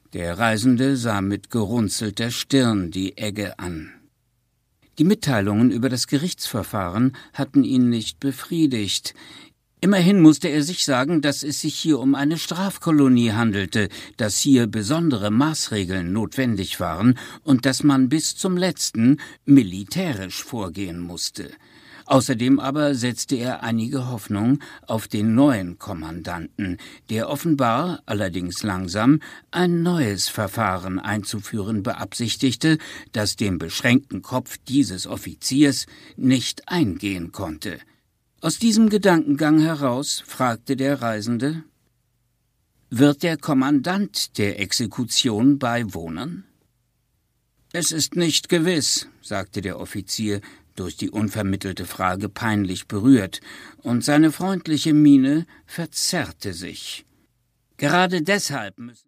Der Reisende sah mit gerunzelter Stirn die Egge an. Die Mitteilungen über das Gerichtsverfahren hatten ihn nicht befriedigt. Immerhin musste er sich sagen, dass es sich hier um eine Strafkolonie handelte, dass hier besondere Maßregeln notwendig waren und dass man bis zum Letzten militärisch vorgehen musste. Außerdem aber setzte er einige Hoffnung auf den neuen Kommandanten, der offenbar, allerdings langsam, ein neues Verfahren einzuführen beabsichtigte, das dem beschränkten Kopf dieses Offiziers nicht eingehen konnte. Aus diesem Gedankengang heraus fragte der Reisende: »Wird der Kommandant der Exekution beiwohnen?« »Es ist nicht gewiss«, sagte der Offizier, durch die unvermittelte Frage peinlich berührt, und seine freundliche Miene verzerrte sich. »Gerade deshalb müssen